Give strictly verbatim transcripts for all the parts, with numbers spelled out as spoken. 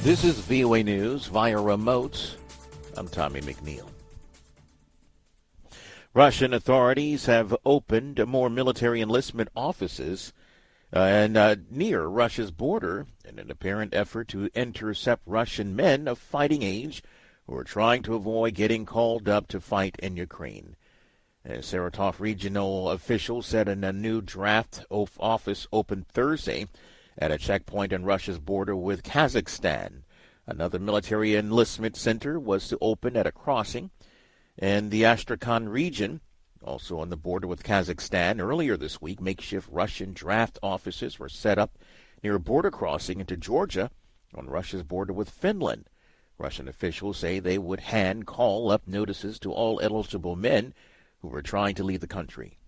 This is V O A News via remote. I'm Tommy McNeil. Russian authorities have opened more military enlistment offices uh, and uh, near Russia's border in an apparent effort to intercept Russian men of fighting age who are trying to avoid getting called up to fight in Ukraine. A Saratov regional official said in a new draft office opened Thursday at a checkpoint on Russia's border with Kazakhstan. Another military enlistment center was to open at a crossing in the Astrakhan region, also on the border with Kazakhstan. Earlier this week, makeshift Russian draft offices were set up near a border crossing into Georgia on Russia's border with Finland. Russian officials say they would hand call up notices to all eligible men who were trying to leave the country.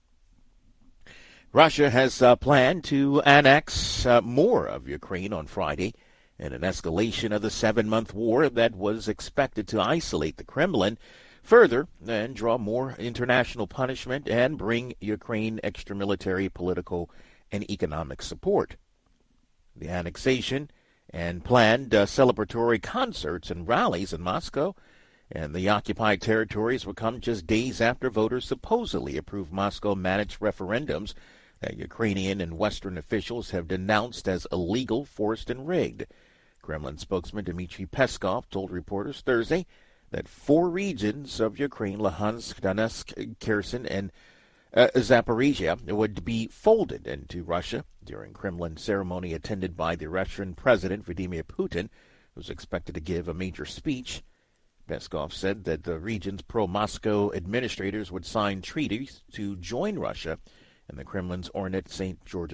Russia has uh, planned to annex uh, more of Ukraine on Friday in an escalation of the seven-month war that was expected to isolate the Kremlin further and draw more international punishment and bring Ukraine extra-military, political, and economic support. The annexation and planned uh, celebratory concerts and rallies in Moscow and the occupied territories will come just days after voters supposedly approved Moscow-managed referendums that Ukrainian and Western officials have denounced as illegal, forced, and rigged. Kremlin spokesman Dmitry Peskov told reporters Thursday that four regions of Ukraine, Luhansk, Donetsk, Kherson, and uh, Zaporizhia, would be folded into Russia during Kremlin ceremony attended by the Russian President Vladimir Putin, who is expected to give a major speech. Peskov said that the region's pro-Moscow administrators would sign treaties to join Russia in the Kremlin's ornate Saint George's